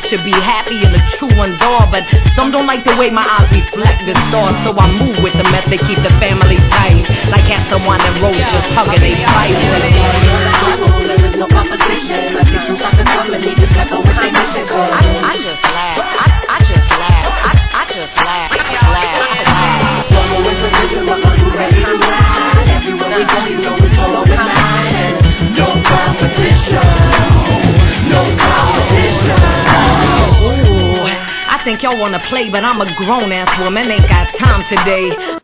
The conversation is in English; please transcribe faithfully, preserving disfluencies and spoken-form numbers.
should be happy and the true ones are, but some don't like the way my eyes reflect this thought, so I move with the method, keep the family tight, like Hester Wine and Rose just hugging they fight. There is no competition. I see some suckers coming, need to step up with their mission. I, I just laugh, I, I just laugh, I, I just laugh, laugh, laugh. Solo with a vision, but are you ready to ride? Everywhere we go, you know we solo with mine. No competition, no competition. Ooh, I think y'all wanna play, but I'm a grown-ass woman, ain't got time today.